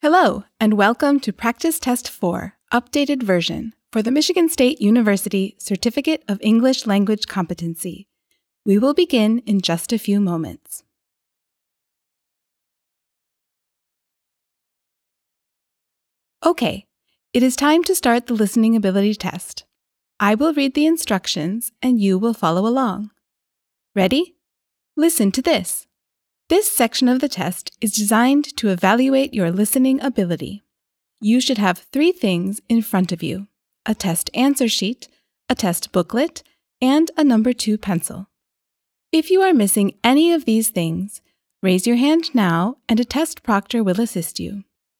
Hello, and welcome to Practice Test 4, updated version, for the Michigan State University Certificate of English Language Competency. We will begin in just a few moments. Okay, it is time to start the listening ability test. I will read the instructions and you will follow along. Ready? Listen to this. This section of the test is designed to evaluate your listening ability. You should have 3 things in front of you: a test answer sheet, a test booklet, and a number 2 pencil. If you are missing any of these things, raise your hand now and a test proctor will assist you.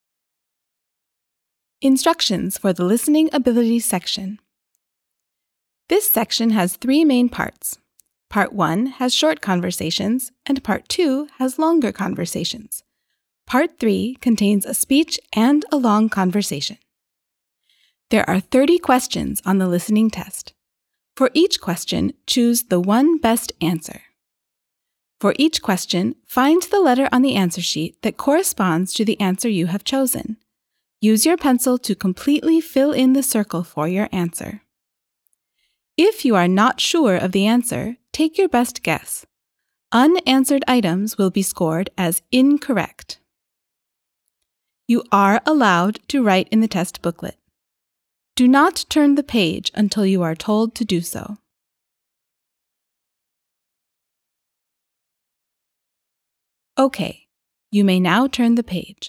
Instructions for the listening ability section. This section has 3 main parts. Part 1 has short conversations, and Part 2 has longer conversations. Part 3 contains a speech and a long conversation. There are 30 questions on the listening test. For each question, choose the one best answer. For each question, find the letter on the answer sheet that corresponds to the answer you have chosen. Use your pencil to completely fill in the circle for your answer. If you are not sure of the answer, take your best guess. Unanswered items will be scored as incorrect. You are allowed to write in the test booklet. Do not turn the page until you are told to do so. Okay, you may now turn the page.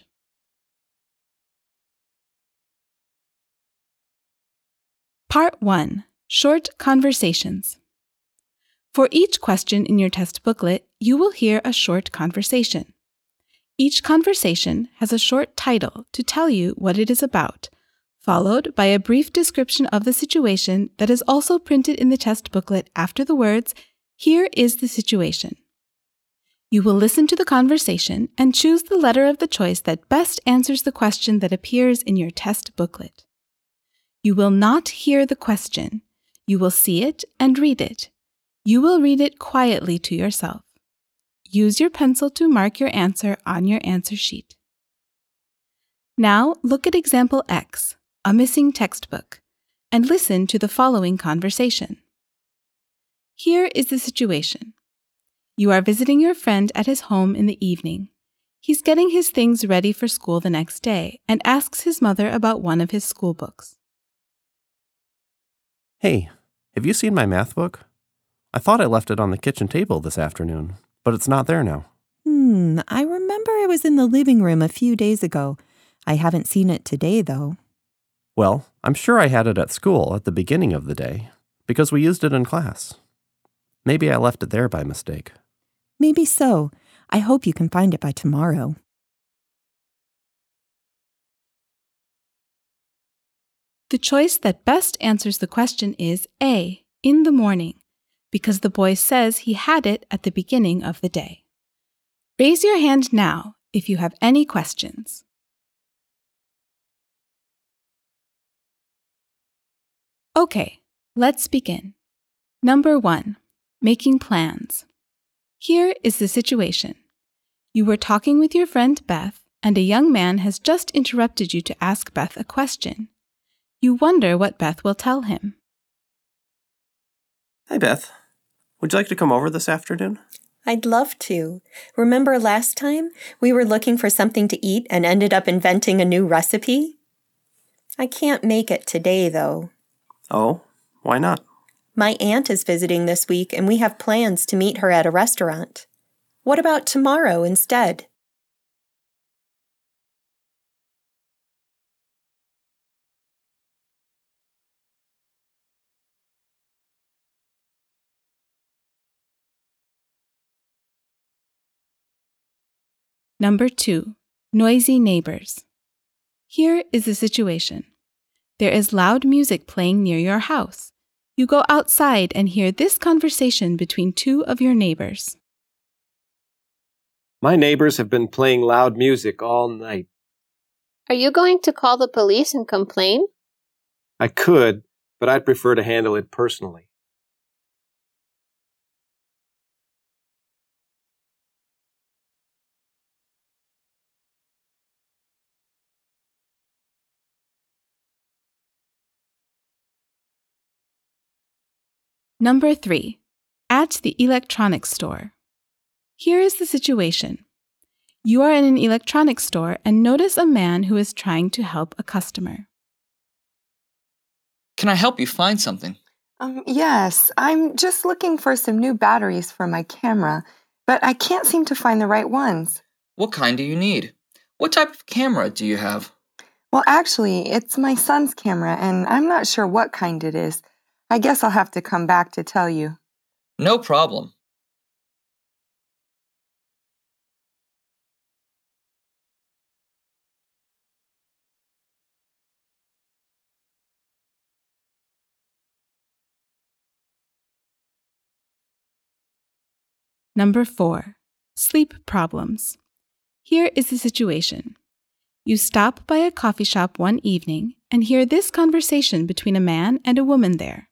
Part 1. Short Conversations. For each question in your test booklet, you will hear a short conversation. Each conversation has a short title to tell you what it is about, followed by a brief description of the situation that is also printed in the test booklet after the words, "Here is the situation." You will listen to the conversation and choose the letter of the choice that best answers the question that appears in your test booklet. You will not hear the question. You will see it and read it. You will read it quietly to yourself. Use your pencil to mark your answer on your answer sheet. Now look at example X, a missing textbook, and listen to the following conversation. Here is the situation. You are visiting your friend at his home in the evening. He's getting his things ready for school the next day and asks his mother about one of his school books. Hey, have you seen my math book? I thought I left it on the kitchen table this afternoon, but it's not there now. I remember it was in the living room a few days ago. I haven't seen it today, though. Well, I'm sure I had it at school at the beginning of the day, because we used it in class. Maybe I left it there by mistake. Maybe so. I hope you can find it by tomorrow. The choice that best answers the question is A, in the morning, because the boy says he had it at the beginning of the day. Raise your hand now if you have any questions. Okay, let's begin. Number 1, making plans. Here is the situation. You were talking with your friend Beth, and a young man has just interrupted you to ask Beth a question. You wonder what Beth will tell him. Hi, Beth. Would you like to come over this afternoon? I'd love to. Remember last time we were looking for something to eat and ended up inventing a new recipe? I can't make it today, though. Oh, why not? My aunt is visiting this week and we have plans to meet her at a restaurant. What about tomorrow instead? Number 2, noisy neighbors. Here is the situation. There is loud music playing near your house. You go outside and hear this conversation between 2 of your neighbors. My neighbors have been playing loud music all night. Are you going to call the police and complain? I could, but I'd prefer to handle it personally. Number 3. At the electronics store. Here is the situation. You are in an electronics store and notice a man who is trying to help a customer. Can I help you find something? Yes, I'm just looking for some new batteries for my camera, but I can't seem to find the right ones. What kind do you need? What type of camera do you have? Well, actually, it's my son's camera, and I'm not sure what kind it is. I guess I'll have to come back to tell you. No problem. Number 4. Sleep problems. Here is the situation. You stop by a coffee shop one evening and hear this conversation between a man and a woman there.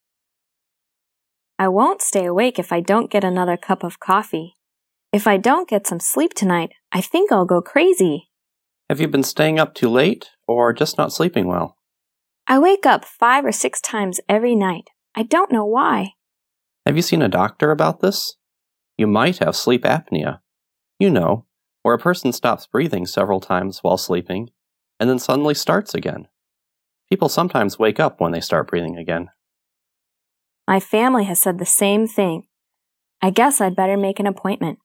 I won't stay awake if I don't get another cup of coffee. If I don't get some sleep tonight, I think I'll go crazy. Have you been staying up too late or just not sleeping well? I wake up 5 or 6 times every night. I don't know why. Have you seen a doctor about this? You might have sleep apnea. You know, where a person stops breathing several times while sleeping and then suddenly starts again. People sometimes wake up when they start breathing again. My family has said the same thing. I guess I'd better make an appointment.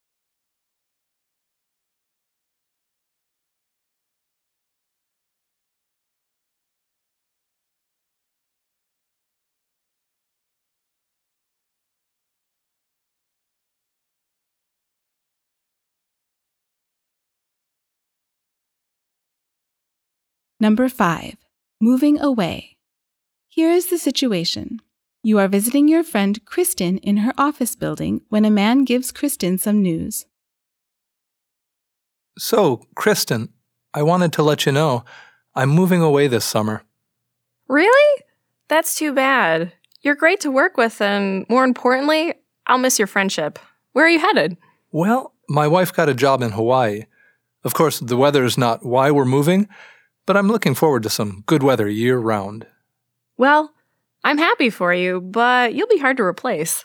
Number 5. Moving away. Here is the situation. You are visiting your friend Kristen in her office building when a man gives Kristen some news. So, Kristen, I wanted to let you know I'm moving away this summer. Really? That's too bad. You're great to work with, and more importantly, I'll miss your friendship. Where are you headed? Well, my wife got a job in Hawaii. Of course, the weather is not why we're moving, but I'm looking forward to some good weather year-round. Well, I'm happy for you, but you'll be hard to replace.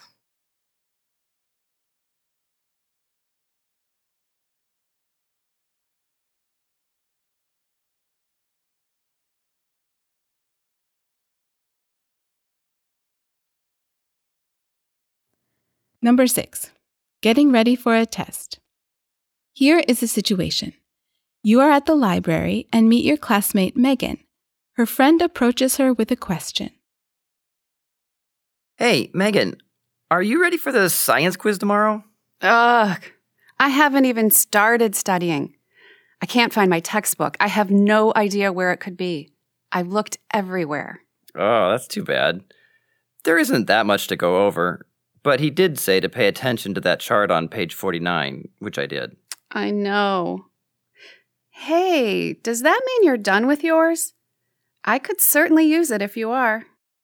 Number 6. Getting ready for a test. Here is the situation. You are at the library and meet your classmate Megan. Her friend approaches her with a question. Hey, Megan, are you ready for the science quiz tomorrow? Ugh, I haven't even started studying. I can't find my textbook. I have no idea where it could be. I've looked everywhere. Oh, that's too bad. There isn't that much to go over, but he did say to pay attention to that chart on page 49, which I did. I know. Hey, does that mean you're done with yours? I could certainly use it if you are.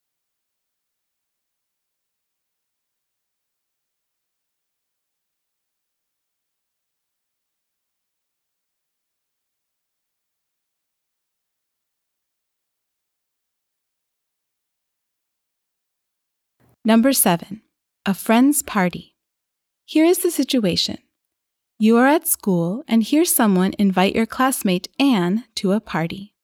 Number 7. A friend's party. Here is the situation. You are at school and hear someone invite your classmate Anne to a party.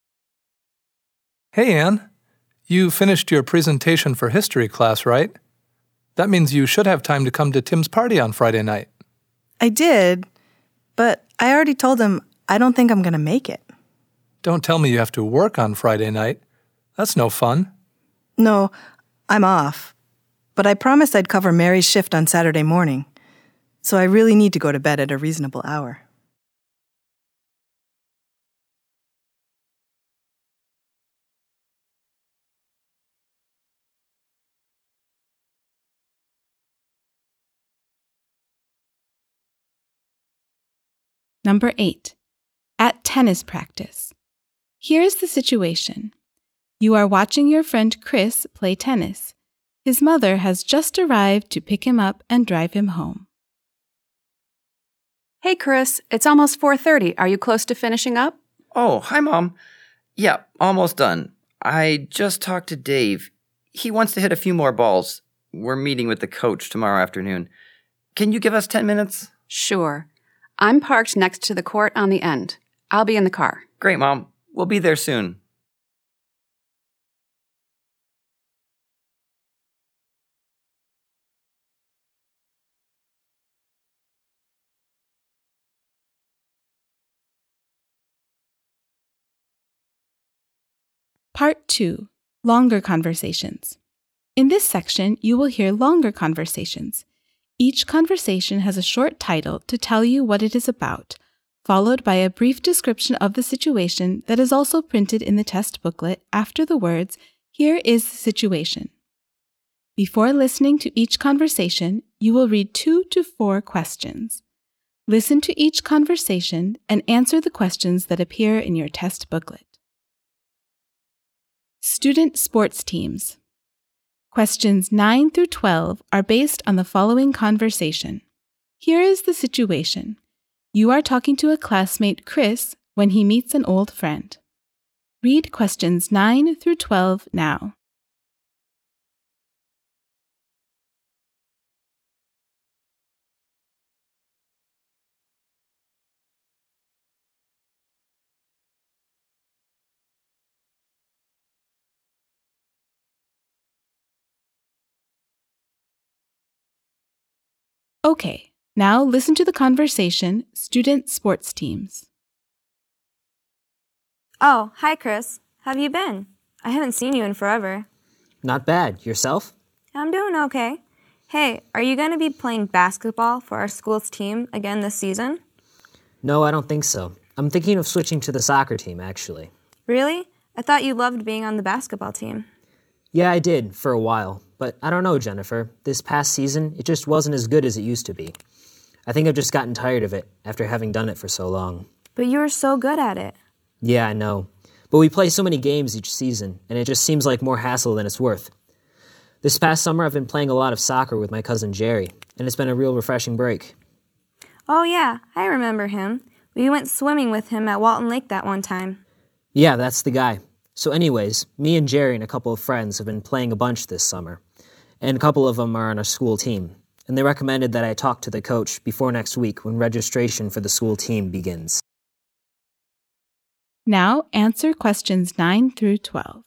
Hey, Anne. You finished your presentation for history class, right? That means you should have time to come to Tim's party on Friday night. I did, but I already told him I don't think I'm going to make it. Don't tell me you have to work on Friday night. That's no fun. No, I'm off. But I promised I'd cover Mary's shift on Saturday morning, so I really need to go to bed at a reasonable hour. Number 8. At tennis practice. Here is the situation. You are watching your friend Chris play tennis. His mother has just arrived to pick him up and drive him home. Hey, Chris, it's almost 4:30. Are you close to finishing up? Oh, hi, Mom. Yeah, almost done. I just talked to Dave. He wants to hit a few more balls. We're meeting with the coach tomorrow afternoon. Can you give us 10 minutes? Sure. I'm parked next to the court on the end. I'll be in the car. Great, Mom. We'll be there soon. Part 2. Longer conversations. In this section, you will hear longer conversations. Each conversation has a short title to tell you what it is about, followed by a brief description of the situation that is also printed in the test booklet after the words, "Here is the situation." Before listening to each conversation, you will read 2 to 4 questions. Listen to each conversation and answer the questions that appear in your test booklet. Student sports teams. Questions 9 through 12 are based on the following conversation. Here is the situation. You are talking to a classmate, Chris, when he meets an old friend. Read questions 9 through 12 now. Okay, now listen to the conversation, student sports teams. Oh, hi, Chris. Have you been? I haven't seen you in forever. Not bad. Yourself? I'm doing okay. Hey, are you going to be playing basketball for our school's team again this season? No, I don't think so. I'm thinking of switching to the soccer team, actually. Really? I thought you loved being on the basketball team. Yeah, I did, for a while. But I don't know, Jennifer. This past season, it just wasn't as good as it used to be. I think I've just gotten tired of it after having done it for so long. But you were so good at it. Yeah, I know. But we play so many games each season, and it just seems like more hassle than it's worth. This past summer, I've been playing a lot of soccer with my cousin Jerry, and it's been a real refreshing break. Oh, yeah, I remember him. We went swimming with him at Walton Lake that one time. Yeah, that's the guy. So anyways, me and Jerry and a couple of friends have been playing a bunch this summer, and a couple of them are on our school team, and they recommended that I talk to the coach before next week when registration for the school team begins. Now answer questions 9 through 12.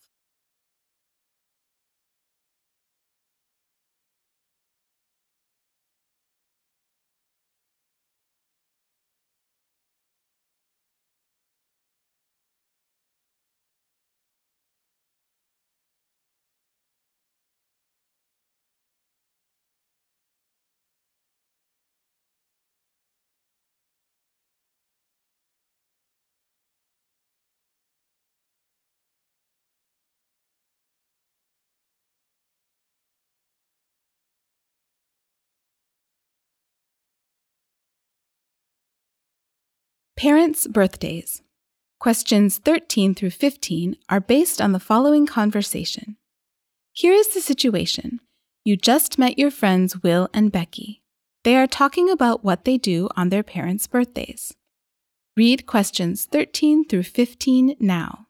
Parents' birthdays. Questions 13 through 15 are based on the following conversation. Here is the situation. You just met your friends Will and Becky. They are talking about what they do on their parents' birthdays. Read questions 13 through 15 now.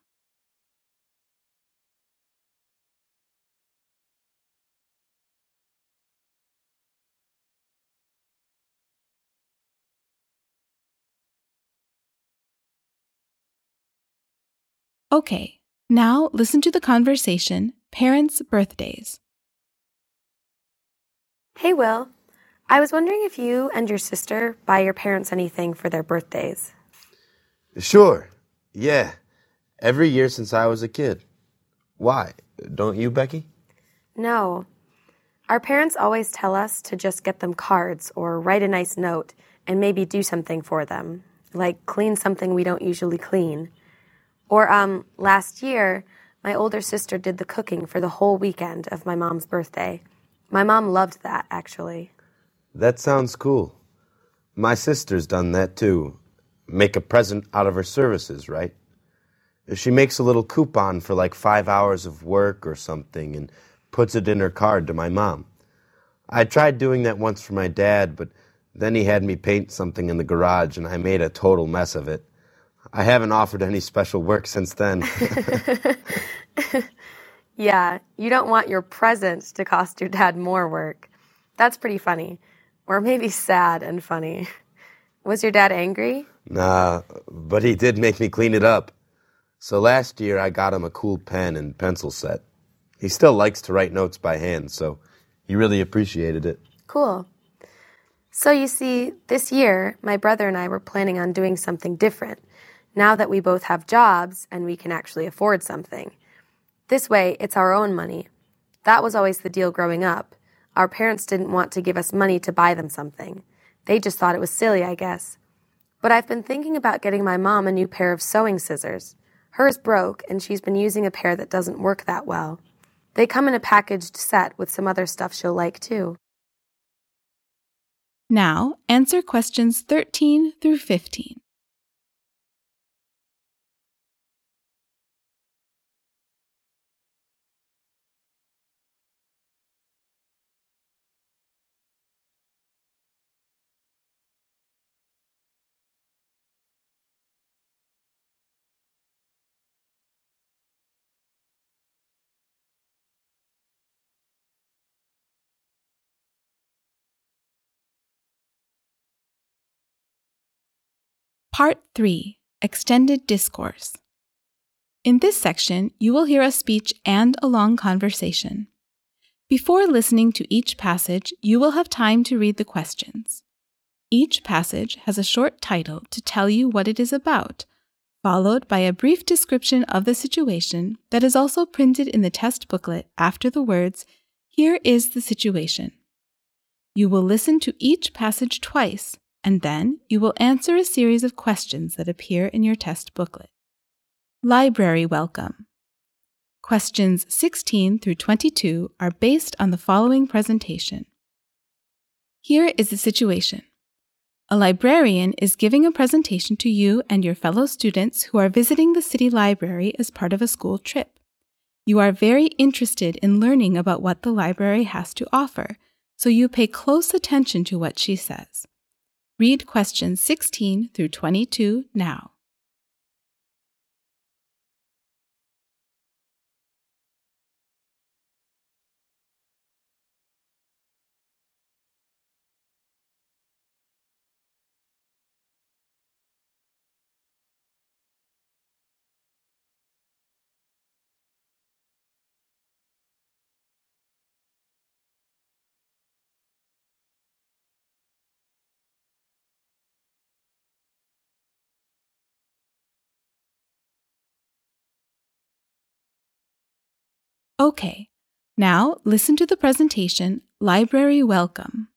Okay, now listen to the conversation, Parents' Birthdays. Hey, Will. I was wondering if you and your sister buy your parents anything for their birthdays. Sure. Yeah. Every year since I was a kid. Why? Don't you, Becky? No. Our parents always tell us to just get them cards or write a nice note and maybe do something for them, like clean something we don't usually clean. Or, last year, my older sister did the cooking for the whole weekend of my mom's birthday. My mom loved that, actually. That sounds cool. My sister's done that, too. Make a present out of her services, right? She makes a little coupon for like 5 hours of work or something and puts it in her card to my mom. I tried doing that once for my dad, but then he had me paint something in the garage and I made a total mess of it. I haven't offered any special work since then. Yeah, you don't want your present to cost your dad more work. That's pretty funny. Or maybe sad and funny. Was your dad angry? Nah, but he did make me clean it up. So last year I got him a cool pen and pencil set. He still likes to write notes by hand, so he really appreciated it. Cool. So you see, this year, my brother and I were planning on doing something different, now that we both have jobs and we can actually afford something. This way, it's our own money. That was always the deal growing up. Our parents didn't want to give us money to buy them something. They just thought it was silly, I guess. But I've been thinking about getting my mom a new pair of sewing scissors. Hers broke, and she's been using a pair that doesn't work that well. They come in a packaged set with some other stuff she'll like, too. Now, answer questions 13 through 15. Part 3, Extended Discourse. In this section, you will hear a speech and a long conversation. Before listening to each passage, you will have time to read the questions. Each passage has a short title to tell you what it is about, followed by a brief description of the situation that is also printed in the test booklet after the words, "Here is the situation." You will listen to each passage twice, and then you will answer a series of questions that appear in your test booklet. Library welcome. Questions 16 through 22 are based on the following presentation. Here is the situation. A librarian is giving a presentation to you and your fellow students who are visiting the city library as part of a school trip. You are very interested in learning about what the library has to offer, so you pay close attention to what she says. Read questions 16 through 22 now. Okay, now listen to the presentation, Library Welcome.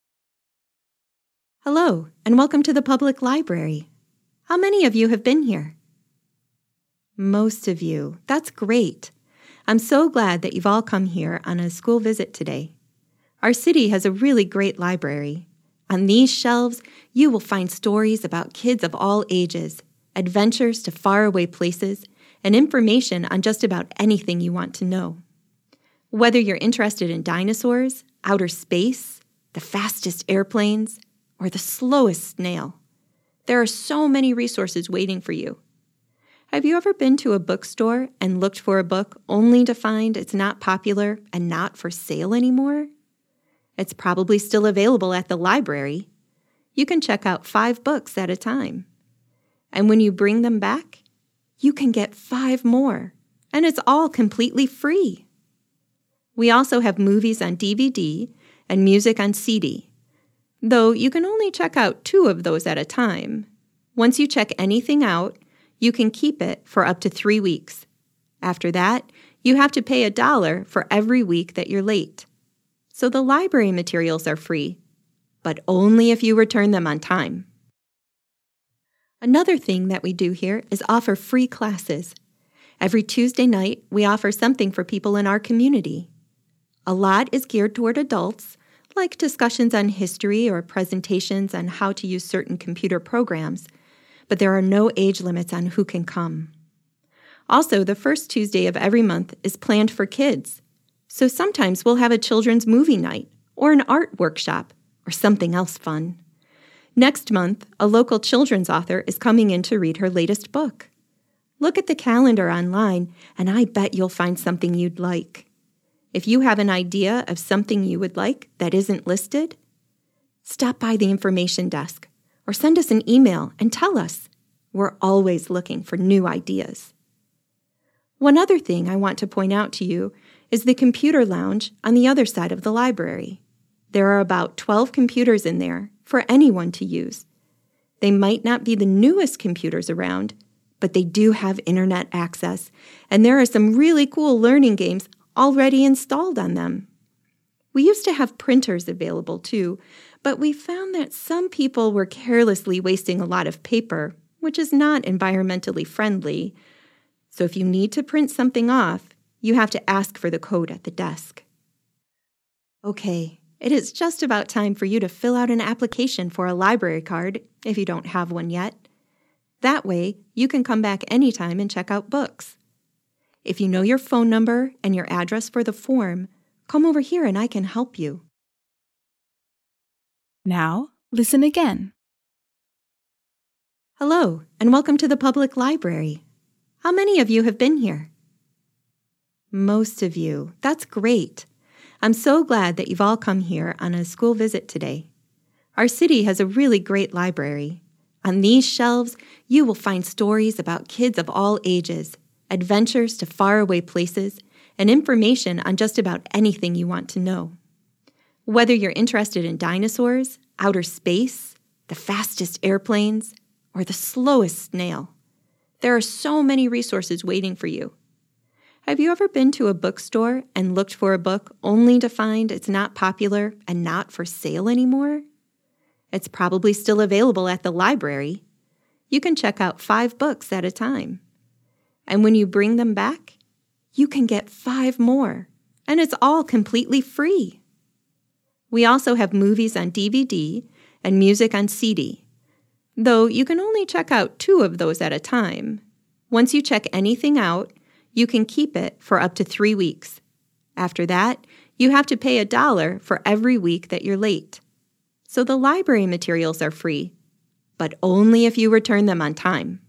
Hello, and welcome to the public library. How many of you have been here? Most of you. That's great. I'm so glad that you've all come here on a school visit today. Our city has a really great library. On these shelves, you will find stories about kids of all ages, adventures to faraway places, and information on just about anything you want to know. Whether you're interested in dinosaurs, outer space, the fastest airplanes, or the slowest snail, there are so many resources waiting for you. Have you ever been to a bookstore and looked for a book only to find it's not popular and not for sale anymore? It's probably still available at the library. You can check out 5 books at a time. And when you bring them back, you can get 5 more, and it's all completely free. We also have movies on DVD and music on CD, though you can only check out 2 of those at a time. Once you check anything out, you can keep it for up to 3 weeks. After that, you have to pay $1 for every week that you're late. So the library materials are free, but only if you return them on time. Another thing that we do here is offer free classes. Every Tuesday night, we offer something for people in our community. A lot is geared toward adults, like discussions on history or presentations on how to use certain computer programs, but there are no age limits on who can come. Also, the first Tuesday of every month is planned for kids, so sometimes we'll have a children's movie night or an art workshop or something else fun. Next month, a local children's author is coming in to read her latest book. Look at the calendar online, and I bet you'll find something you'd like. If you have an idea of something you would like that isn't listed, stop by the information desk or send us an email and tell us. We're always looking for new ideas. One other thing I want to point out to you is the computer lounge on the other side of the library. There are about 12 computers in there for anyone to use. They might not be the newest computers around, but they do have internet access, and there are some really cool learning games already installed on them. We used to have printers available too, but we found that some people were carelessly wasting a lot of paper, which is not environmentally friendly. So if you need to print something off, you have to ask for the code at the desk. Okay, it is just about time for you to fill out an application for a library card if you don't have one yet. That way, you can come back anytime and check out books. If you know your phone number and your address for the form, come over here and I can help you. Now, listen again. Hello, and welcome to the public library. How many of you have been here? Most of you. That's great. I'm so glad that you've all come here on a school visit today. Our city has a really great library. On these shelves, you will find stories about kids of all ages, adventures to faraway places, and information on just about anything you want to know. Whether you're interested in dinosaurs, outer space, the fastest airplanes, or the slowest snail, there are so many resources waiting for you. Have you ever been to a bookstore and looked for a book only to find it's not popular and not for sale anymore? It's probably still available at the library. You can check out 5 books at a time. And when you bring them back, you can get 5 more, and it's all completely free. We also have movies on DVD and music on CD, though you can only check out 2 of those at a time. Once you check anything out, you can keep it for up to 3 weeks. After that, you have to pay $1 for every week that you're late. So the library materials are free, but only if you return them on time.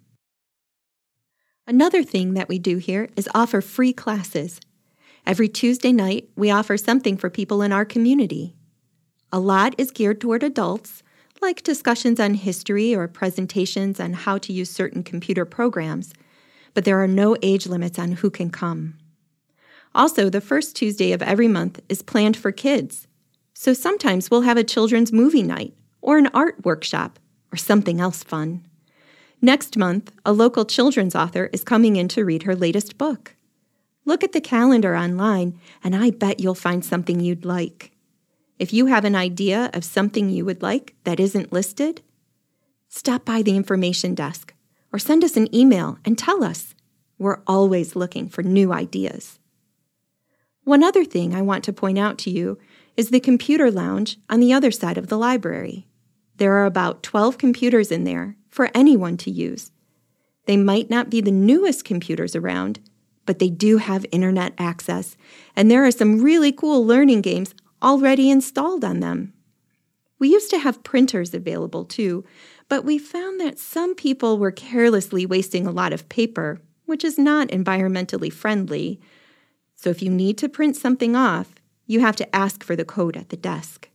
Another thing that we do here is offer free classes. Every Tuesday night, we offer something for people in our community. A lot is geared toward adults, like discussions on history or presentations on how to use certain computer programs, but there are no age limits on who can come. Also, the first Tuesday of every month is planned for kids, so sometimes we'll have a children's movie night or an art workshop or something else fun. Next month, a local children's author is coming in to read her latest book. Look at the calendar online, and I bet you'll find something you'd like. If you have an idea of something you would like that isn't listed, stop by the information desk or send us an email and tell us. We're always looking for new ideas. One other thing I want to point out to you is the computer lounge on the other side of the library. There are about 12 computers in there for anyone to use. They might not be the newest computers around, but they do have internet access, and there are some really cool learning games already installed on them. We used to have printers available too, but we found that some people were carelessly wasting a lot of paper, which is not environmentally friendly. So if you need to print something off, you have to ask for the code at the desk.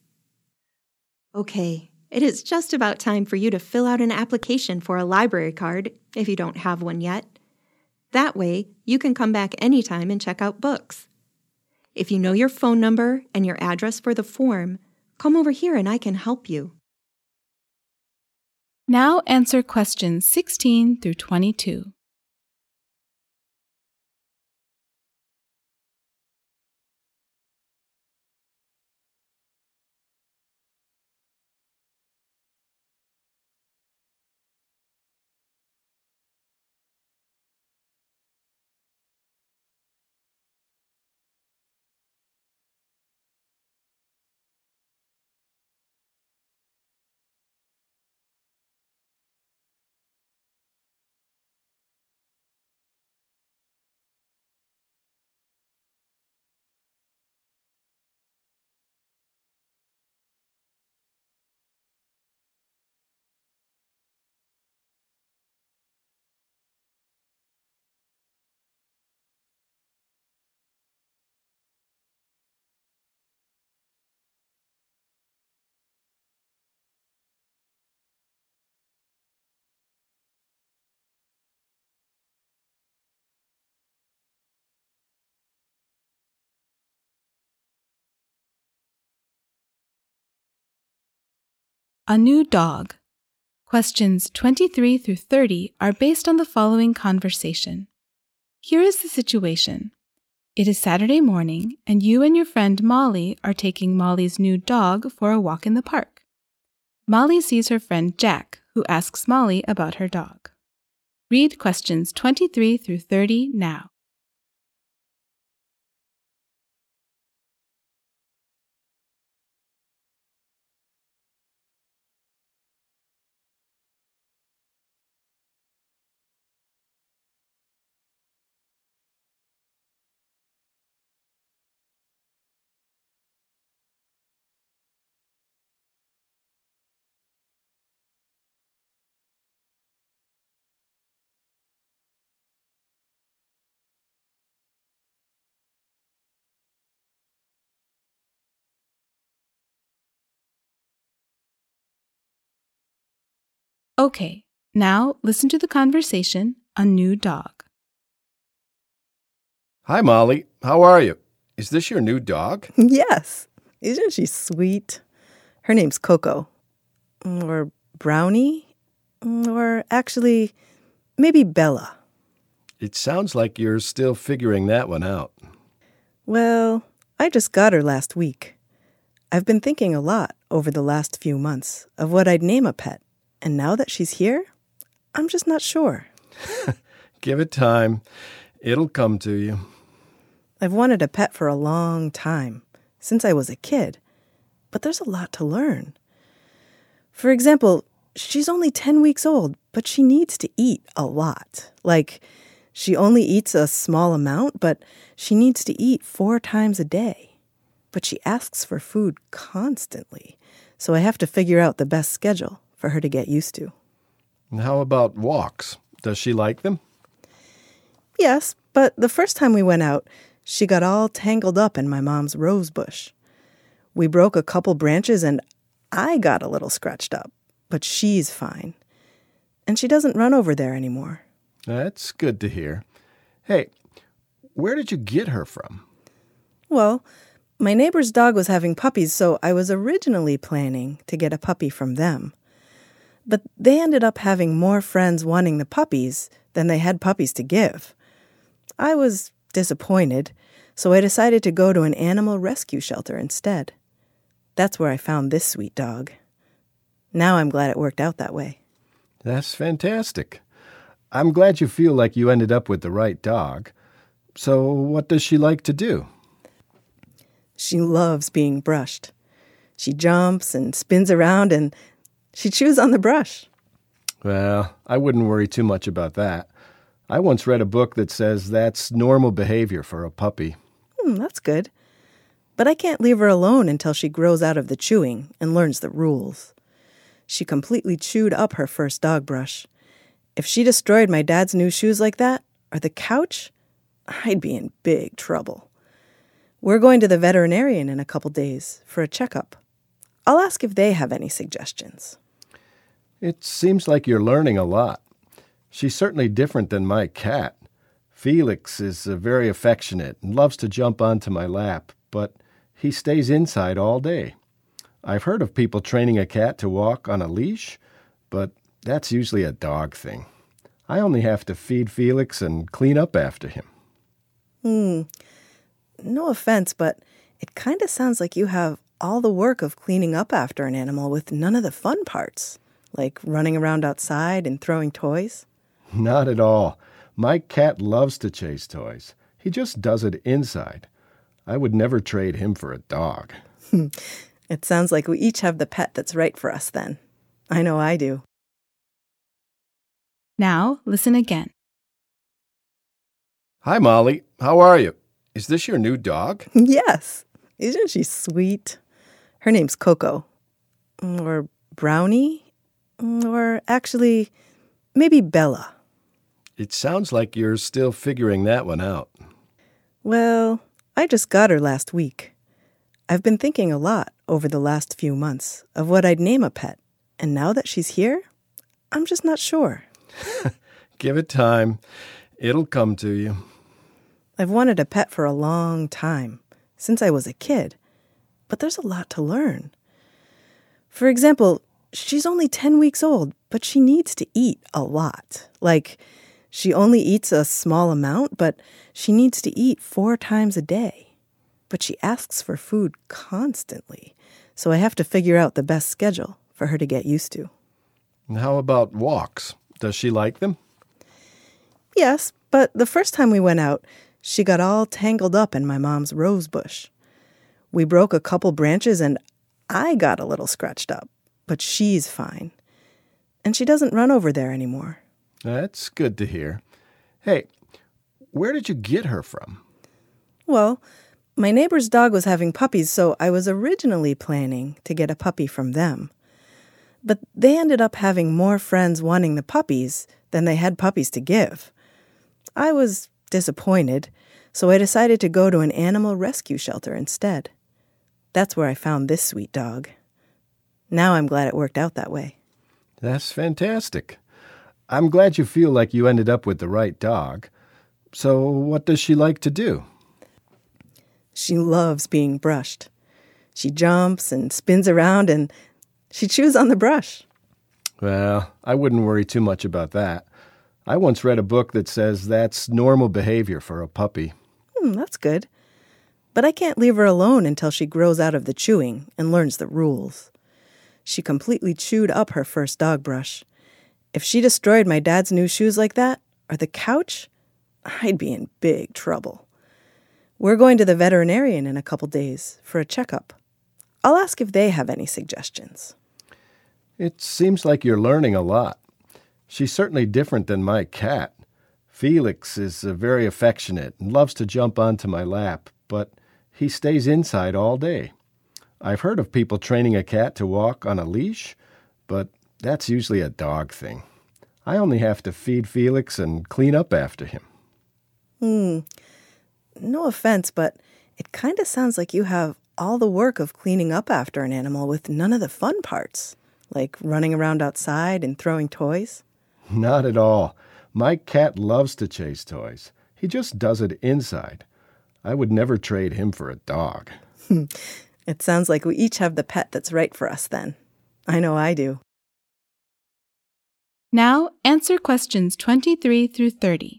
Okay, it is just about time for you to fill out an application for a library card if you don't have one yet. That way, you can come back anytime and check out books. If you know your phone number and your address for the form, come over here and I can help you. Now answer questions 16 through 22. A new dog. Questions 23 through 30 are based on the following conversation. Here is the situation. It is Saturday morning, and you and your friend Molly are taking Molly's new dog for a walk in the park. Molly sees her friend Jack, who asks Molly about her dog. Read questions 23 through 30 now. Okay, now listen to the conversation, A New Dog. Hi, Molly. How are you? Is this your new dog? Yes. Isn't she sweet? Her name's Coco. Or Brownie. Or actually, maybe Bella. It sounds like you're still figuring that one out. Well, I just got her last week. I've been thinking a lot over the last few months of what I'd name a pet. And now that she's here, I'm just not sure. Give it time. It'll come to you. I've wanted a pet for a long time, since I was a kid. But there's a lot to learn. For example, she's only 10 weeks old, but she needs to eat a lot. Like, she only eats a small amount, but she needs to eat 4 times a day. But she asks for food constantly, so I have to figure out the best schedule for her to get used to. And how about walks? Does she like them? Yes, but the first time we went out, she got all tangled up in my mom's rose bush. We broke a couple branches and I got a little scratched up, but she's fine. And she doesn't run over there anymore. That's good to hear. Hey, where did you get her from? Well, my neighbor's dog was having puppies, so I was originally planning to get a puppy from them. But they ended up having more friends wanting the puppies than they had puppies to give. I was disappointed, so I decided to go to an animal rescue shelter instead. That's where I found this sweet dog. Now I'm glad it worked out that way. That's fantastic. I'm glad you feel like you ended up with the right dog. So what does she like to do? She loves being brushed. She jumps and spins around and she chews on the brush. Well, I wouldn't worry too much about that. I once read a book that says that's normal behavior for a puppy. That's good. But I can't leave her alone until she grows out of the chewing and learns the rules. She completely chewed up her first dog brush. If she destroyed my dad's new shoes like that, or the couch, I'd be in big trouble. We're going to the veterinarian in a couple days for a checkup. I'll ask if they have any suggestions. It seems like you're learning a lot. She's certainly different than my cat. Felix is very affectionate and loves to jump onto my lap, but he stays inside all day. I've heard of people training a cat to walk on a leash, but that's usually a dog thing. I only have to feed Felix and clean up after him. No offense, but it kind of sounds like you have all the work of cleaning up after an animal with none of the fun parts, like running around outside and throwing toys. Not at all. My cat loves to chase toys. He just does it inside. I would never trade him for a dog. It sounds like we each have the pet that's right for us then. I know I do. Now, listen again. Hi, Molly. How are you? Is this your new dog? Yes. Isn't she sweet? Her name's Coco. Or Brownie. Or actually, maybe Bella. It sounds like you're still figuring that one out. Well, I just got her last week. I've been thinking a lot over the last few months of what I'd name a pet. And now that she's here, I'm just not sure. Give it time. It'll come to you. I've wanted a pet for a long time, since I was a kid. But there's a lot to learn. For example, she's only 10 weeks old, but she needs to eat a lot. Like, she only eats a small amount, but she needs to eat 4 times a day. But she asks for food constantly, so I have to figure out the best schedule for her to get used to. And how about walks? Does she like them? Yes, but the first time we went out, she got all tangled up in my mom's rose bush. We broke a couple branches and I got a little scratched up, but she's fine. And she doesn't run over there anymore. That's good to hear. Hey, where did you get her from? Well, my neighbor's dog was having puppies, so I was originally planning to get a puppy from them. But they ended up having more friends wanting the puppies than they had puppies to give. I was disappointed, so I decided to go to an animal rescue shelter instead. That's where I found this sweet dog. Now I'm glad it worked out that way. That's fantastic. I'm glad you feel like you ended up with the right dog. So what does she like to do? She loves being brushed. She jumps and spins around and she chews on the brush. Well, I wouldn't worry too much about that. I once read a book that says that's normal behavior for a puppy. That's good. But I can't leave her alone until she grows out of the chewing and learns the rules. She completely chewed up her first dog brush. If she destroyed my dad's new shoes like that, or the couch, I'd be in big trouble. We're going to the veterinarian in a couple days for a checkup. I'll ask if they have any suggestions. It seems like you're learning a lot. She's certainly different than my cat. Felix is very affectionate and loves to jump onto my lap, but he stays inside all day. I've heard of people training a cat to walk on a leash, but that's usually a dog thing. I only have to feed Felix and clean up after him. No offense, but it kind of sounds like you have all the work of cleaning up after an animal with none of the fun parts, like running around outside and throwing toys. Not at all. My cat loves to chase toys. He just does it inside. I would never trade him for a dog. It sounds like we each have the pet that's right for us then. I know I do. Now answer questions 23 through 30.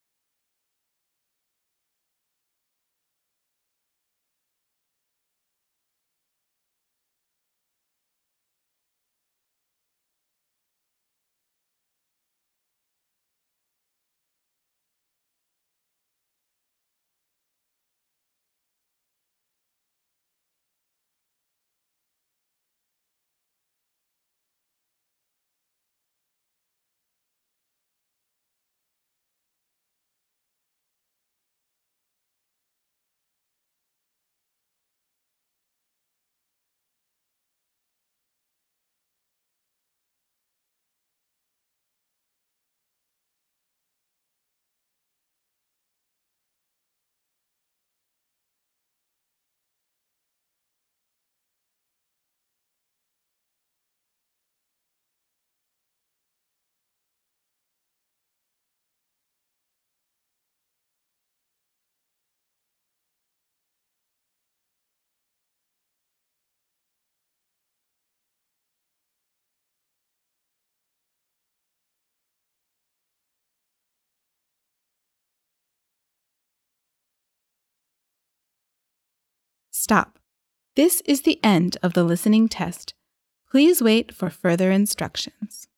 Stop. This is the end of the listening test. Please wait for further instructions.